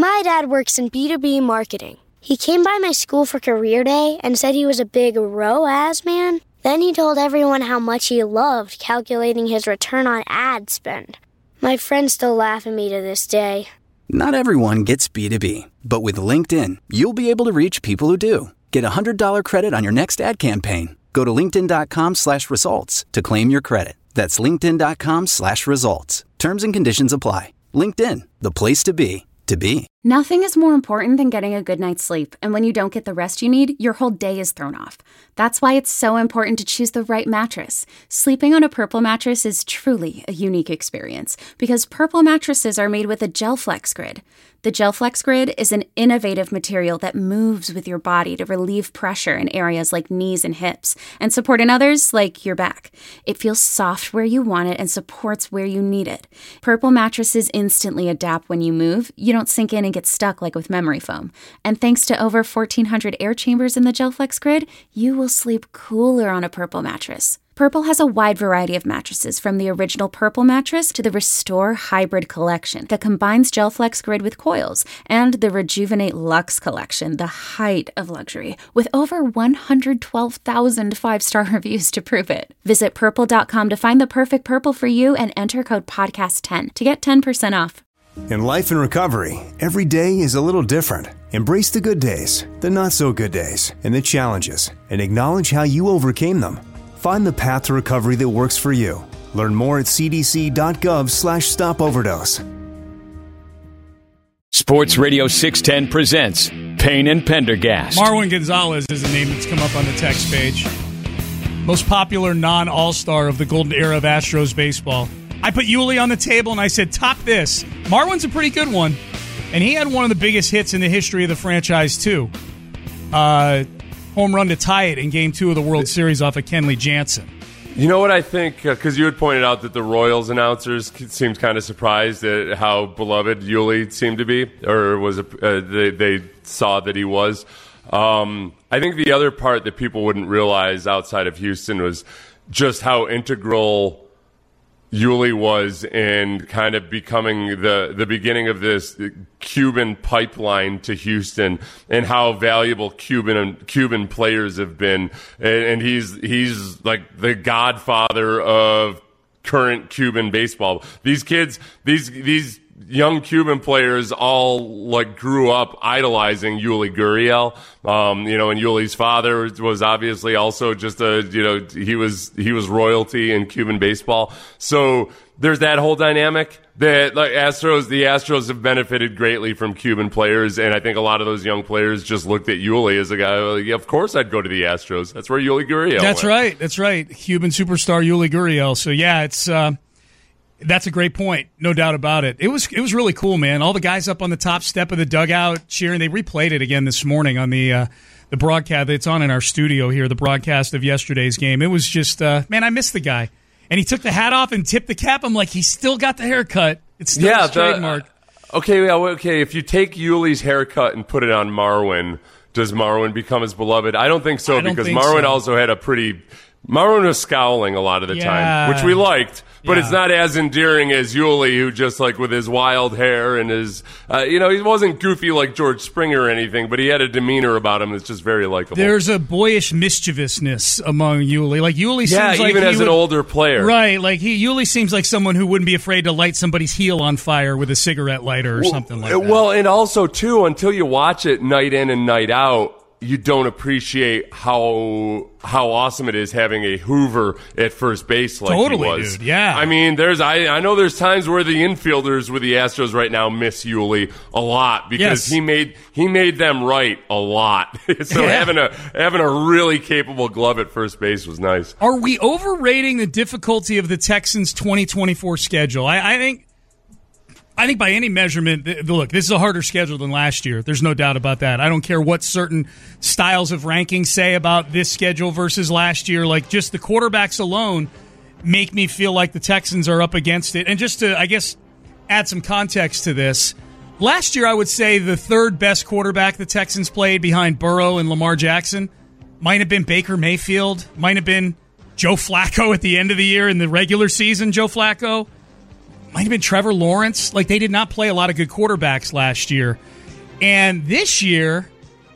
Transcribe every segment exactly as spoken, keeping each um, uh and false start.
My dad works in B two B marketing. He came by my school for career day and said he was a big R O A S man. Then he told everyone how much he loved calculating his return on ad spend. My friends still laugh at me to this day. Not everyone gets B two B, but with LinkedIn, you'll be able to reach people who do. Get a one hundred dollars credit on your next ad campaign. Go to linkedin.com slash results to claim your credit. That's linkedin.com slash results. Terms and conditions apply. LinkedIn, the place to be, to be. Nothing is more important than getting a good night's sleep, and when you don't get the rest you need, your whole day is thrown off. That's why it's so important to choose the right mattress. Sleeping on a Purple mattress is truly a unique experience, because Purple mattresses are made with a GelFlex Grid. The GelFlex Grid is an innovative material that moves with your body to relieve pressure in areas like knees and hips, and support in others like your back. It feels soft where you want it and supports where you need it. Purple mattresses instantly adapt when you move. You don't sink in and get stuck like with memory foam. And thanks to over fourteen hundred air chambers in the GelFlex Grid, you will sleep cooler on a Purple mattress. Purple has a wide variety of mattresses, from the original Purple mattress to the Restore Hybrid collection that combines GelFlex Grid with coils, and the Rejuvenate Luxe collection, the height of luxury, with over one hundred twelve thousand five-star reviews to prove it. Visit purple dot com to find the perfect Purple for you and enter code podcast ten to get ten percent off. In life and recovery, every day is a little different. Embrace the good days, the not-so-good days, and the challenges, and acknowledge how you overcame them. Find the path to recovery that works for you. Learn more at cdc.gov slash stop overdose. Sports Radio six ten presents Payne and Pendergast. Marwin Gonzalez is a name that's come up on the text page. Most popular non-all-star of the golden era of Astros baseball. I put Yuli on the table and I said, top this. Marwin's a pretty good one. And he had one of the biggest hits in the history of the franchise, too. Uh... Home run to tie it in Game two of the World Series off of Kenley Jansen. You know what I think? Because uh, you had pointed out that the Royals announcers seemed kind of surprised at how beloved Yuli seemed to be, or was a, uh, they, they saw that he was. Um, I think the other part that people wouldn't realize outside of Houston was just how integral Yuli was in kind of becoming the, the beginning of this Cuban pipeline to Houston, and how valuable Cuban Cuban players have been. And, and he's he's like the godfather of current Cuban baseball. These kids, these these young Cuban players all like grew up idolizing Yuli Gurriel. Um, you know, and Yuli's father was obviously also just a, you know, he was, he was royalty in Cuban baseball. So there's that whole dynamic that like Astros, the Astros have benefited greatly from Cuban players. And I think a lot of those young players just looked at Yuli as a guy, like, yeah, of course I'd go to the Astros. That's where Yuli Gurriel That's went. right. That's right. Cuban superstar Yuli Gurriel. So yeah, it's, uh, that's a great point, no doubt about it. It was it was really cool, man. All the guys up on the top step of the dugout cheering. They replayed it again this morning on the uh, the broadcast. It's on in our studio here, the broadcast of yesterday's game. It was just, uh, man, I missed the guy. And he took the hat off and tipped the cap. I'm like, he's still got the haircut. It's still yeah, his the, trademark. Uh, okay, yeah, okay. If you take Yuli's haircut and put it on Marwin, does Marwin become his beloved? I don't think so, I don't because think Marwin so. also had a pretty... Marwin was scowling a lot of the Yeah. time, which we liked, but Yeah. it's not as endearing as Yuli, who just like with his wild hair and his, uh, you know, he wasn't goofy like George Springer or anything, but he had a demeanor about him that's just very likable. There's a boyish mischievousness among Yuli. Like Yuli yeah, seems like even he as would, an older player. Right, like he Yuli seems like someone who wouldn't be afraid to light somebody's heel on fire with a cigarette lighter or well, something like that. Well, and also, too, until you watch it night in and night out, you don't appreciate how how awesome it is having a Hoover at first base like Totally, he was. dude, yeah. I mean, there's I, I know there's times where the infielders with the Astros right now miss Yuli a lot because Yes. he made he made them right a lot. so Yeah. having a having a really capable glove at first base was nice. Are we overrating the difficulty of the Texans' twenty twenty-four schedule? I, I think I think by any measurement, th- look, this is a harder schedule than last year. There's no doubt about that. I don't care what certain styles of rankings say about this schedule versus last year. Like, just the quarterbacks alone make me feel like the Texans are up against it. And just to, I guess, add some context to this, last year I would say the third best quarterback the Texans played behind Burrow and Lamar Jackson might have been Baker Mayfield, might have been Joe Flacco at the end of the year in the regular season, Joe Flacco. might have been Trevor Lawrence. Like, they did not play a lot of good quarterbacks last year. And this year,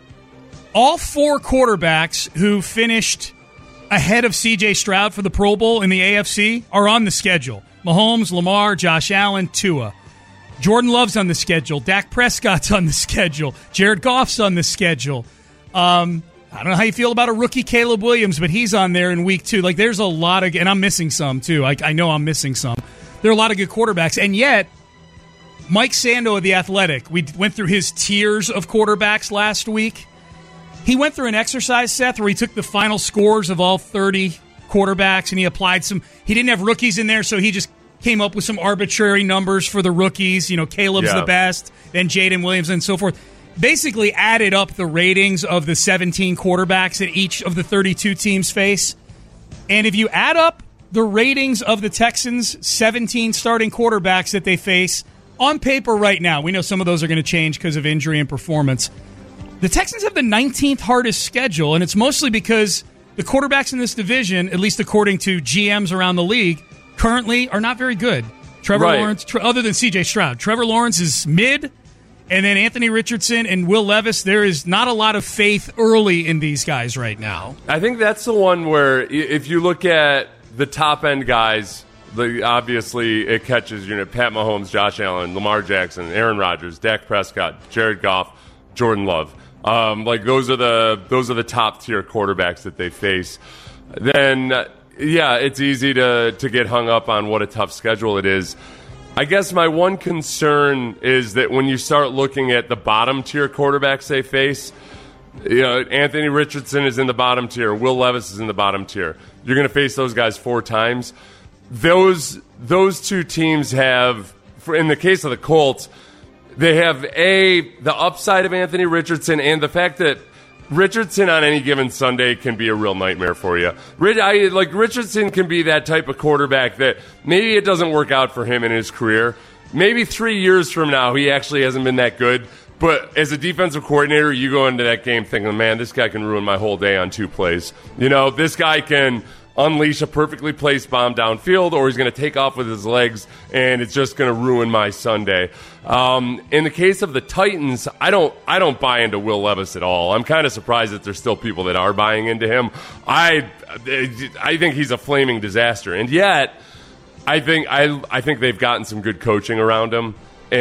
all four quarterbacks who finished ahead of C J Stroud for the Pro Bowl in the A F C are on the schedule. Mahomes, Lamar, Josh Allen, Tua. Jordan Love's on the schedule. Dak Prescott's on the schedule. Jared Goff's on the schedule. Um, I don't know how you feel about a rookie Caleb Williams, but he's on there in week two. Like, there's a lot of, and I'm missing some too. I, I know I'm missing some. There are a lot of good quarterbacks, and yet Mike Sando of The Athletic, we went through his tiers of quarterbacks last week. He went through an exercise, Seth, where he took the final scores of all thirty quarterbacks, and he applied some. He didn't have rookies in there, so he just came up with some arbitrary numbers for the rookies. You know, Caleb's yeah. the best, then Jaden Williams, and so forth. Basically added up the ratings of the seventeen quarterbacks that each of the thirty-two teams face. And if you add up the ratings of the Texans' seventeen starting quarterbacks that they face, on paper right now, we know some of those are going to change because of injury and performance. The Texans have the nineteenth hardest schedule, and it's mostly because the quarterbacks in this division, at least according to G Ms around the league, currently are not very good. Trevor right. Lawrence, tre- other than C J Stroud, Trevor Lawrence is mid, and then Anthony Richardson and Will Levis, there is not a lot of faith early in these guys right now. I think that's the one where if you look at the top-end guys, the, obviously it catches, you know, Pat Mahomes, Josh Allen, Lamar Jackson, Aaron Rodgers, Dak Prescott, Jared Goff, Jordan Love. Um, like those are the those are the top-tier quarterbacks that they face. Then, yeah, it's easy to, to get hung up on what a tough schedule it is. I guess my one concern is that when you start looking at the bottom-tier quarterbacks they face, you know, Anthony Richardson is in the bottom tier. Will Levis is in the bottom tier. You're going to face those guys four times. Those those two teams have, for, in the case of the Colts, they have, A, the upside of Anthony Richardson and the fact that Richardson on any given Sunday can be a real nightmare for you. I, like Richardson can be that type of quarterback that maybe it doesn't work out for him in his career. Maybe three years from now he actually hasn't been that good. But as a defensive coordinator, you go into that game thinking, man, this guy can ruin my whole day on two plays. You know, this guy can unleash a perfectly placed bomb downfield, or he's going to take off with his legs, and it's just going to ruin my Sunday. Um, in the case of the Titans, I don't I don't buy into Will Levis at all. I'm kind of surprised that there's still people that are buying into him. I I think he's a flaming disaster, and yet I think I I think they've gotten some good coaching around him.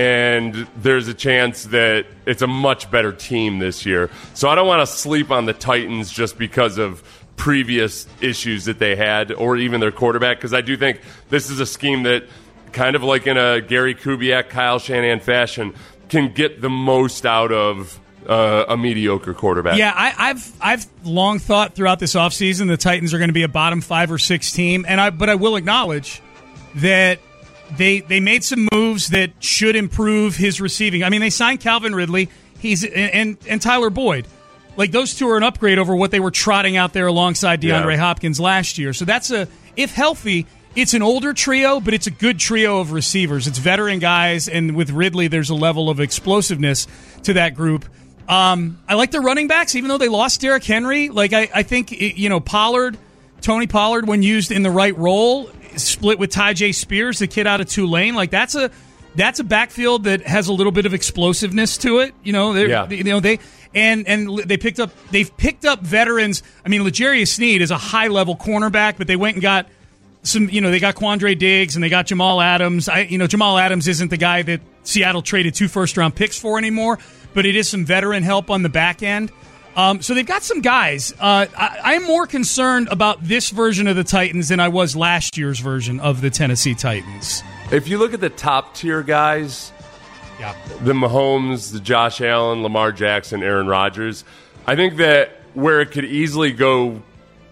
And there's a chance that it's a much better team this year. So I don't want to sleep on the Titans just because of previous issues that they had or even their quarterback, because I do think this is a scheme that, kind of like in a Gary Kubiak, Kyle Shanahan fashion, can get the most out of uh, a mediocre quarterback. Yeah, I, I've I've long thought throughout this offseason the Titans are going to be a bottom five or six team, and I but I will acknowledge that They they made some moves that should improve his receiving. I mean, they signed Calvin Ridley, he's and, and and Tyler Boyd. Like, those two are an upgrade over what they were trotting out there alongside DeAndre yeah. Hopkins last year. So that's a, if healthy, it's an older trio, but it's a good trio of receivers. It's veteran guys, and with Ridley, there's a level of explosiveness to that group. Um, I like their running backs, even though they lost Derrick Henry. Like, I, I think, you know, Pollard, Tony Pollard, when used in the right role, split with Tyjae Spears, the kid out of Tulane. Like, that's a that's a backfield that has a little bit of explosiveness to it. You know, yeah. they, you know they and and they picked up they've picked up veterans. I mean, L'Jarius Sneed is a high level cornerback, but they went and got some. You know, they got Quandre Diggs and they got Jamal Adams. I, you know, Jamal Adams isn't the guy that Seattle traded two first round picks for anymore, but it is some veteran help on the back end. Um, so they've got some guys. Uh, I, I'm more concerned about this version of the Titans than I was last year's version of the Tennessee Titans. If you look at the top-tier guys, yeah. the Mahomes, the Josh Allen, Lamar Jackson, Aaron Rodgers, I think that where it could easily go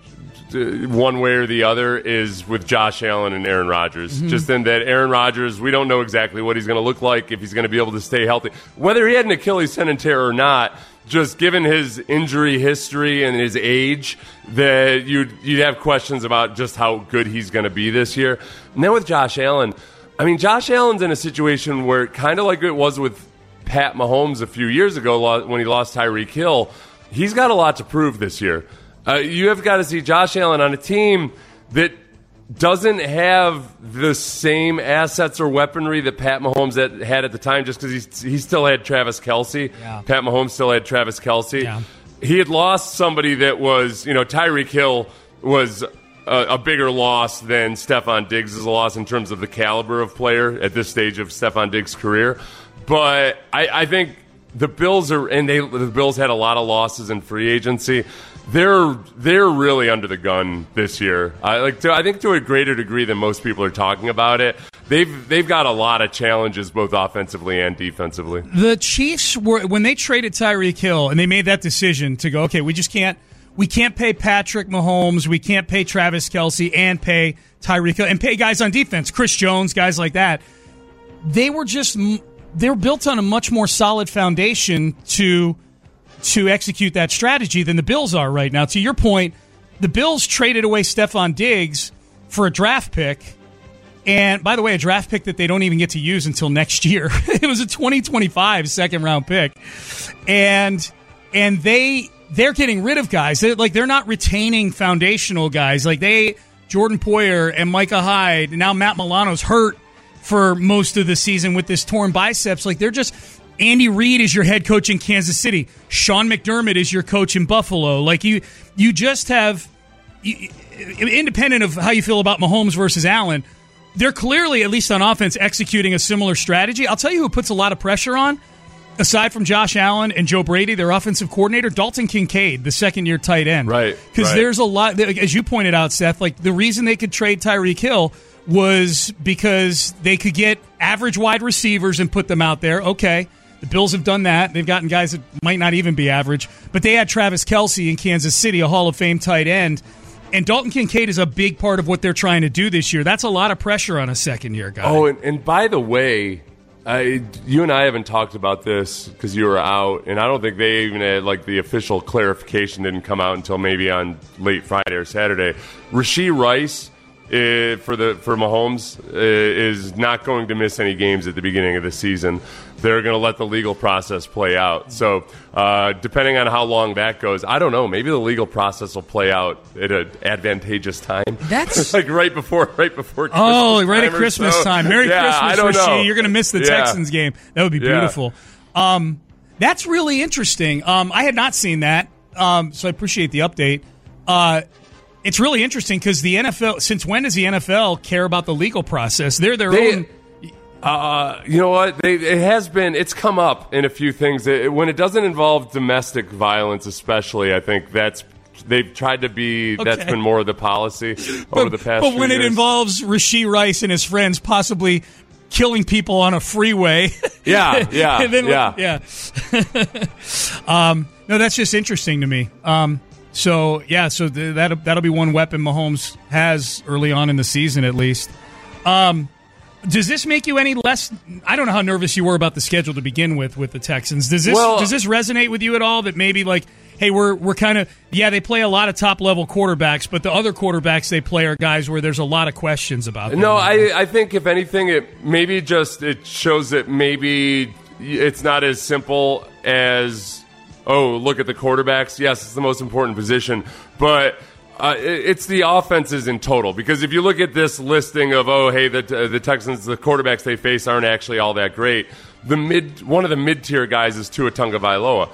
one way or the other is with Josh Allen and Aaron Rodgers. Mm-hmm. Just in that Aaron Rodgers, we don't know exactly what he's going to look like, if he's going to be able to stay healthy. Whether he had an Achilles tendon tear or not, just given his injury history and his age, that you'd you'd have questions about just how good he's going to be this year. And then with Josh Allen, I mean, Josh Allen's in a situation where, kind of like it was with Pat Mahomes a few years ago when he lost Tyreek Hill, he's got a lot to prove this year. Uh, you have got to see Josh Allen on a team that doesn't have the same assets or weaponry that Pat Mahomes had at the time, just because he, he still had Travis Kelce. Yeah. Pat Mahomes still had Travis Kelce. Yeah. He had lost somebody that was, you know, Tyreek Hill was a, a bigger loss than Stephon Diggs is a loss in terms of the caliber of player at this stage of Stephon Diggs' career. But I, I think the Bills are, and they the Bills had a lot of losses in free agency. They're they're really under the gun this year. I like to, I think to a greater degree than most people are talking about it. They've they've got a lot of challenges both offensively and defensively. The Chiefs were when they traded Tyreek Hill and they made that decision to go, okay, we just can't we can't pay Patrick Mahomes, we can't pay Travis Kelce and pay Tyreek Hill and pay guys on defense, Chris Jones, guys like that. They were just they were built on a much more solid foundation to. to execute that strategy than the Bills are right now. To your point, the Bills traded away Stephon Diggs for a draft pick, and by the way, a draft pick that they don't even get to use until next year. It was a twenty twenty-five second-round pick, and and they they're getting rid of guys. They're, like they're not retaining foundational guys. Like they Jordan Poyer and Micah Hyde. Now Matt Milano's hurt for most of the season with this torn biceps. Like they're just. Andy Reid is your head coach in Kansas City. Sean McDermott is your coach in Buffalo. Like you, you just have, you, independent of how you feel about Mahomes versus Allen, they're clearly, at least on offense, executing a similar strategy. I'll tell you who puts a lot of pressure on, aside from Josh Allen and Joe Brady, their offensive coordinator, Dalton Kincaid, the second-year tight end. Right. Because right. there's a lot, as you pointed out, Seth, like the reason they could trade Tyreek Hill was because they could get average wide receivers and put them out there. Okay. The Bills have done that. They've gotten guys that might not even be average. But they had Travis Kelce in Kansas City, a Hall of Fame tight end. And Dalton Kincaid is a big part of what they're trying to do this year. That's a lot of pressure on a second-year guy. Oh, and, and by the way, I, you and I haven't talked about this because you were out, and I don't think they even had, like, the official clarification didn't come out until maybe on late Friday or Saturday. Rashee Rice, Uh, for the for Mahomes, uh, is not going to miss any games at the beginning of the season. They're going to let the legal process play out. So uh, depending on how long that goes, I don't know. Maybe the legal process will play out at an advantageous time. That's like right before right before Christmas oh, right time at Christmas so. time. Merry yeah, Christmas, Rashee. Know. You're going to miss the yeah. Texans game. That would be beautiful. Yeah. Um, that's really interesting. Um, I had not seen that, um, so I appreciate the update. Uh, It's really interesting because the N F L, since when does the N F L care about the legal process? They're their they, own. Uh, you know what? They, it has been, it's come up in a few things. It, when it doesn't involve domestic violence, especially, I think that's, they've tried to be, okay. that's been more of the policy but, over the past But few when years. it involves Rashee Rice and his friends possibly killing people on a freeway. Yeah, yeah, then, yeah. yeah. um, no, that's just interesting to me. Um, So, yeah, so th- that'll, that'll be one weapon Mahomes has early on in the season, at least. Um, does this make you any less – I don't know how nervous you were about the schedule to begin with with the Texans. Does this well, does this resonate with you at all that maybe, like, hey, we're we're kind of – yeah, they play a lot of top-level quarterbacks, but the other quarterbacks they play are guys where there's a lot of questions about them. No, I, I think, if anything, it maybe just it shows that maybe it's not as simple as – oh, look at the quarterbacks. Yes, it's the most important position, but uh, it's the offenses in total. Because if you look at this listing of, oh, hey, the uh, the Texans, the quarterbacks they face aren't actually all that great. The mid one of the mid tier guys is Tua Tagovailoa.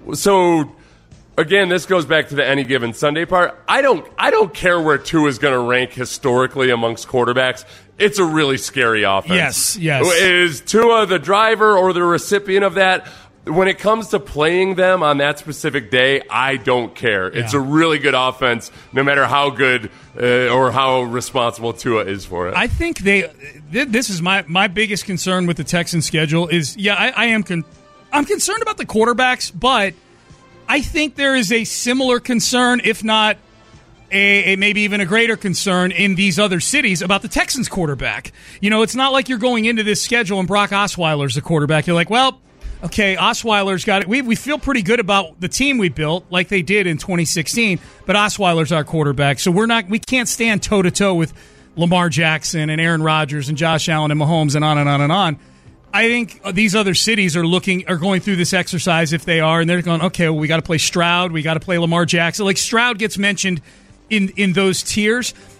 So again, this goes back to the any given Sunday part. I don't I don't care where Tua is going to rank historically amongst quarterbacks. It's a really scary offense. Yes, yes. Is Tua the driver or the recipient of that? When it comes to playing them on that specific day, I don't care. Yeah. It's a really good offense, no matter how good uh, or how responsible Tua is for it. I think they. This is my, my biggest concern with the Texans schedule is, yeah, I, I am con- I'm concerned about the quarterbacks, but I think there is a similar concern, if not a, a maybe even a greater concern in these other cities about the Texans quarterback. You know, it's not like you're going into this schedule and Brock Osweiler's the quarterback. You're like, well, okay, Osweiler's got it. We we feel pretty good about the team we built, like they did in twenty sixteen. But Osweiler's our quarterback, so we're not. We can't stand toe to toe with Lamar Jackson and Aaron Rodgers and Josh Allen and Mahomes and on and on and on. I think these other cities are looking are going through this exercise if they are, and they're going, okay, well, we got to play Stroud, we got to play Lamar Jackson. Like Stroud gets mentioned in in those tiers.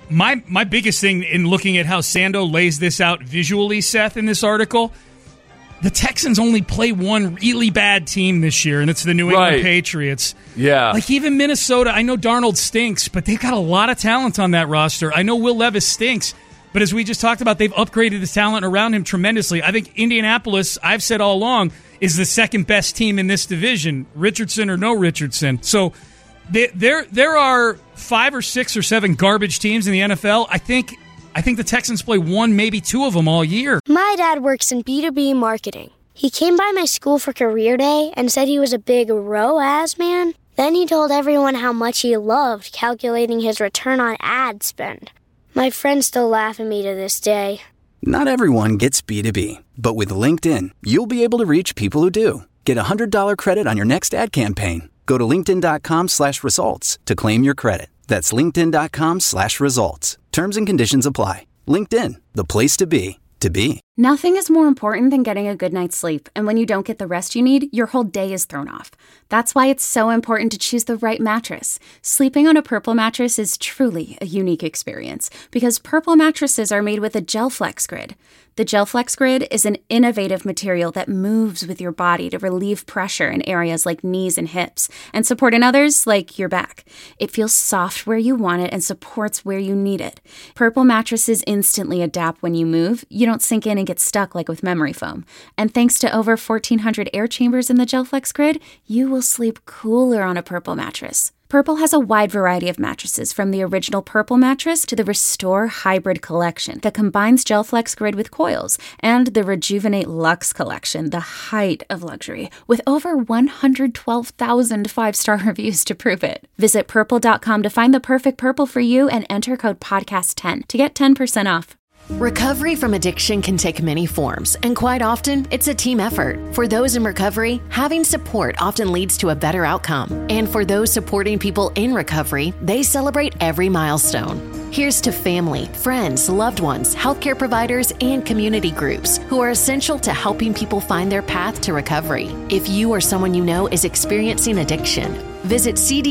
my my biggest thing in looking at how Sando lays this out visually, Seth, in this article, the Texans only play one really bad team this year, and it's the New England right. Patriots. Yeah. Like, even Minnesota, I know Darnold stinks, but they've got a lot of talent on that roster. I know Will Levis stinks, but as we just talked about, they've upgraded the talent around him tremendously. I think Indianapolis, I've said all along, is the second best team in this division, Richardson or no Richardson. So they, there there are five or six or seven garbage teams in the N F L. I think I think the Texans play one, maybe two of them all year. My dad works in B two B marketing. He came by my school for career day and said he was a big R O A S man. Then he told everyone how much he loved calculating his return on ad spend. My friends still laugh at me to this day. Not everyone gets B two B, but with LinkedIn, you'll be able to reach people who do. Get a one hundred dollars credit on your next ad campaign. Go to linkedin.com slash results to claim your credit. That's linkedin.com slash results. Terms and conditions apply. LinkedIn, the place to be, to be. Nothing is more important than getting a good night's sleep, and when you don't get the rest you need, your whole day is thrown off. That's why it's so important to choose the right mattress. Sleeping on a Purple mattress is truly a unique experience, because Purple mattresses are made with a GelFlex Grid. The GelFlex Grid is an innovative material that moves with your body to relieve pressure in areas like knees and hips, and support in others like your back. It feels soft where you want it and supports where you need it. Purple mattresses instantly adapt when you move. You don't sink in and get stuck like with memory foam. And thanks to over fourteen hundred air chambers in the GelFlex Grid, you will sleep cooler on a Purple mattress. Purple has a wide variety of mattresses, from the original Purple mattress to the Restore Hybrid collection that combines GelFlex Grid with coils, and the Rejuvenate Luxe collection, the height of luxury, with over one hundred twelve thousand five-star reviews to prove it. Visit purple dot com to find the perfect Purple for you and enter code podcast ten to get ten percent off. Recovery from addiction can take many forms, and quite often, it's a team effort. For those in recovery, having support often leads to a better outcome. And for those supporting people in recovery, they celebrate every milestone. Here's to family, friends, loved ones, healthcare providers, and community groups who are essential to helping people find their path to recovery. If you or someone you know is experiencing addiction, visit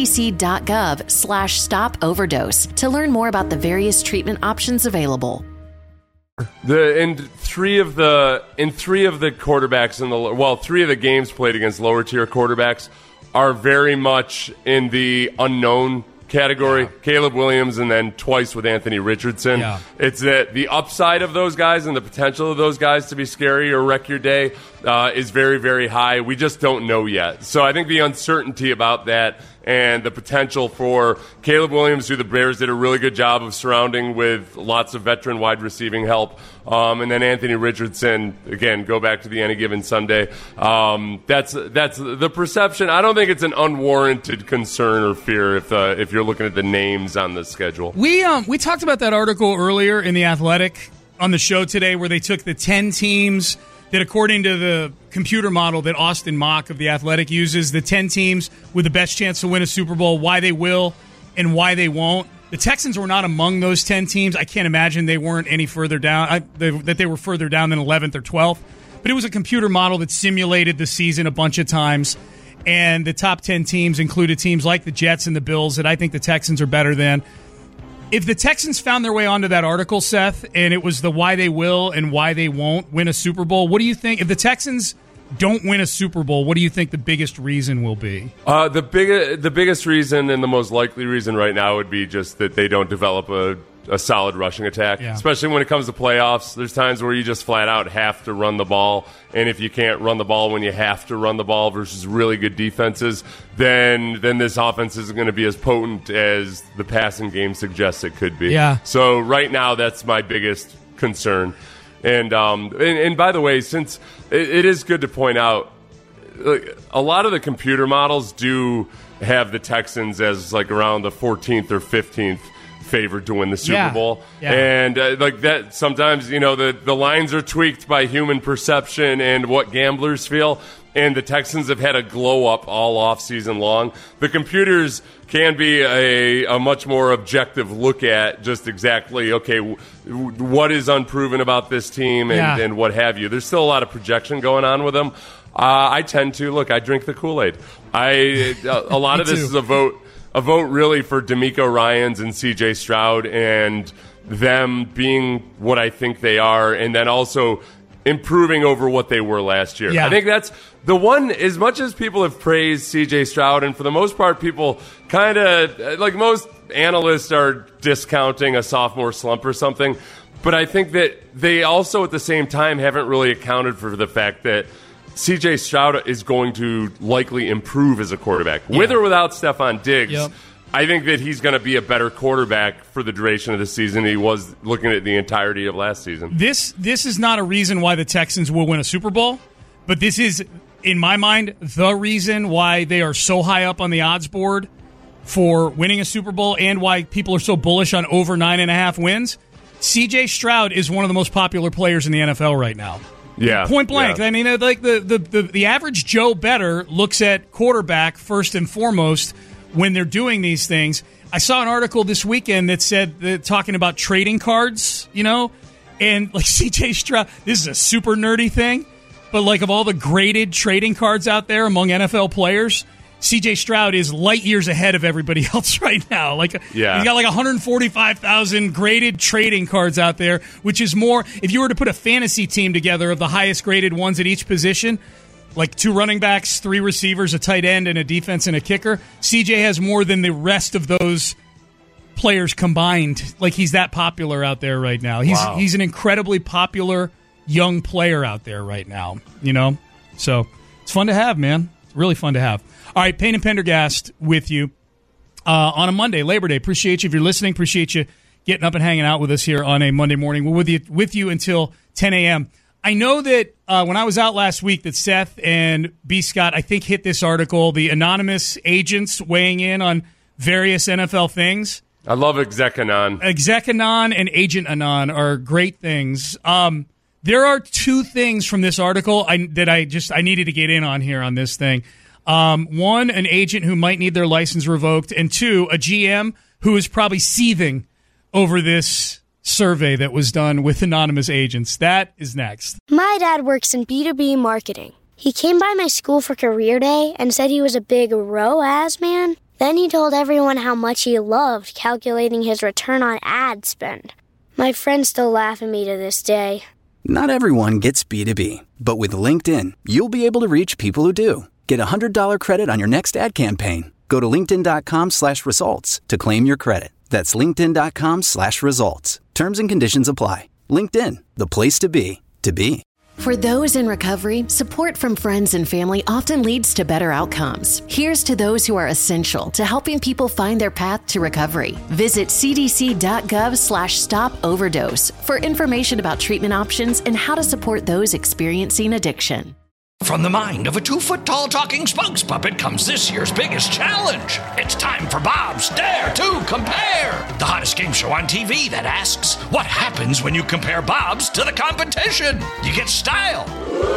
cdc.gov slash stop overdose to learn more about the various treatment options available. The in three of the in three of the quarterbacks in the well, three of the games played against lower tier quarterbacks are very much in the unknown category. Yeah. Caleb Williams, and then twice with Anthony Richardson. Yeah. It's that the upside of those guys and the potential of those guys to be scary or wreck your day uh, is very, very high. We just don't know yet. So I think the uncertainty about that and the potential for Caleb Williams, who the Bears did a really good job of surrounding with lots of veteran wide receiving help, um, and then Anthony Richardson, again, go back to the Any Given Sunday. Um, that's that's the perception. I don't think it's an unwarranted concern or fear if uh, if you're looking at the names on the schedule. We um we talked about that article earlier in The Athletic on the show today, where they took the ten teams that, according to the computer model that Austin Mock of The Athletic uses, the ten teams with the best chance to win a Super Bowl, why they will and why they won't. The Texans were not among those ten teams. I can't imagine they weren't any further down, I, they, that they were further down than eleventh or twelfth. But it was a computer model that simulated the season a bunch of times. And the top ten teams included teams like the Jets and the Bills that I think the Texans are better than. If the Texans found their way onto that article, Seth, and it was the why they will and why they won't win a Super Bowl, what do you think? If the Texans don't win a Super Bowl, what do you think the biggest reason will be? Uh, the big, the biggest reason and the most likely reason right now would be just that they don't develop a, a solid rushing attack, yeah. Especially when it comes to playoffs. There's times where you just flat out have to run the ball, and if you can't run the ball when you have to run the ball versus really good defenses, then then this offense isn't going to be as potent as the passing game suggests it could be. Yeah. So right now, that's my biggest concern. And um, and, and by the way, since it, it is good to point out, like, a lot of the computer models do have the Texans as like around the fourteenth or fifteenth favored to win the Super yeah. Bowl. Yeah. And uh, like that, sometimes, you know, the, the lines are tweaked by human perception and what gamblers feel. And the Texans have had a glow up all off season long. The computers can be a, a much more objective look at just exactly, okay, w- what is unproven about this team and, yeah. and what have you. There's still a lot of projection going on with them. Uh, I tend to, look, I drink the Kool-Aid. I A lot of this too. is a vote a vote really for D'Amico Ryans and C J Stroud and them being what I think they are, and then also improving over what they were last year. Yeah. I think that's the one, as much as people have praised C J Stroud, and for the most part, people kind of, like most analysts are discounting a sophomore slump or something, but I think that they also at the same time haven't really accounted for the fact that C J Stroud is going to likely improve as a quarterback. Yeah. With or without Stephon Diggs, yep. I think that he's going to be a better quarterback for the duration of the season than he was looking at the entirety of last season. This this is not a reason why the Texans will win a Super Bowl, but this is, in my mind, the reason why they are so high up on the odds board for winning a Super Bowl and why people are so bullish on over nine and a half wins. C J Stroud is one of the most popular players in the N F L right now. Yeah, point blank. Yeah. I mean, like the, the, the, the average Joe Better looks at quarterback first and foremost when they're doing these things. I saw an article this weekend that said that talking about trading cards, you know, and like C J Stroud. This is a super nerdy thing, but like of all the graded trading cards out there among N F L players, C J Stroud is light years ahead of everybody else right now. Like, yeah. he's got like one hundred forty-five thousand graded trading cards out there, which is more, if you were to put a fantasy team together of the highest graded ones at each position, like two running backs, three receivers, a tight end, and a defense and a kicker, C J has more than the rest of those players combined. Like, he's that popular out there right now. He's wow. he's an incredibly popular young player out there right now, you know? So, it's fun to have, man. It's really fun to have. All right, Payne and Pendergast with you uh, on a Monday, Labor Day. Appreciate you if you're listening. Appreciate you getting up and hanging out with us here on a Monday morning. We're with you, with you until ten a.m. I know that uh, when I was out last week that Seth and B. Scott, I think, hit this article, the anonymous agents weighing in on various N F L things. I love Exec Anon. Exec Anon and Agent Anon are great things. Um, there are two things from this article I, that I just I needed to get in on here on this thing. Um, one, an agent who might need their license revoked, and two, a G M who is probably seething over this survey that was done with anonymous agents. That is next. My dad works in B two B marketing. He came by my school for career day and said he was a big R O A S man. Then he told everyone how much he loved calculating his return on ad spend. My friends still laugh at me to this day. Not everyone gets B two B, but with LinkedIn, you'll be able to reach people who do. Get a one hundred dollars credit on your next ad campaign. Go to linkedin.com slash results to claim your credit. That's linkedin.com slash results. Terms and conditions apply. LinkedIn, the place to be, to be. For those in recovery, support from friends and family often leads to better outcomes. Here's to those who are essential to helping people find their path to recovery. Visit cdc.gov slash stop overdose for information about treatment options and how to support those experiencing addiction. From the mind of a two-foot-tall talking spokes puppet comes this year's biggest challenge. It's time for Bob's Dare to Compare, the hottest game show on T V that asks, what happens when you compare Bob's to the competition? You get style.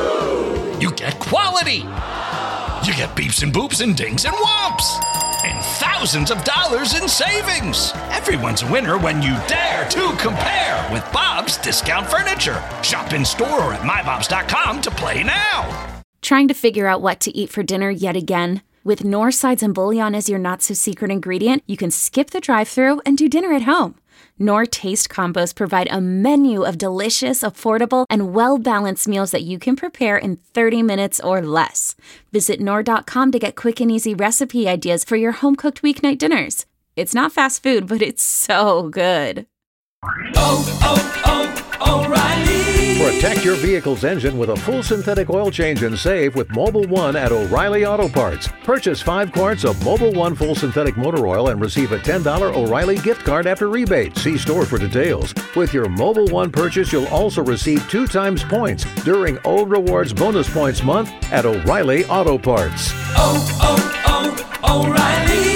You get quality. You get beeps and boops and dings and whomps. And thousands of dollars in savings. Everyone's a winner when you dare to compare with Bob's Discount Furniture. Shop in store or at my bobs dot com to play now. Trying to figure out what to eat for dinner yet again? With Knorr sides and bouillon as your not-so-secret ingredient, you can skip the drive-thru and do dinner at home. Knorr Taste Combos provide a menu of delicious, affordable, and well-balanced meals that you can prepare in thirty minutes or less. Visit Knorr dot com to get quick and easy recipe ideas for your home-cooked weeknight dinners. It's not fast food, but it's so good. Oh, oh, oh, O'Reilly. Protect your vehicle's engine with a full synthetic oil change and save with Mobil one at O'Reilly Auto Parts. Purchase five quarts of Mobil one full synthetic motor oil and receive a ten dollars O'Reilly gift card after rebate. See store for details. With your Mobil one purchase, you'll also receive two times points during O Rewards Bonus Points Month at O'Reilly Auto Parts. Oh, oh, oh, O'Reilly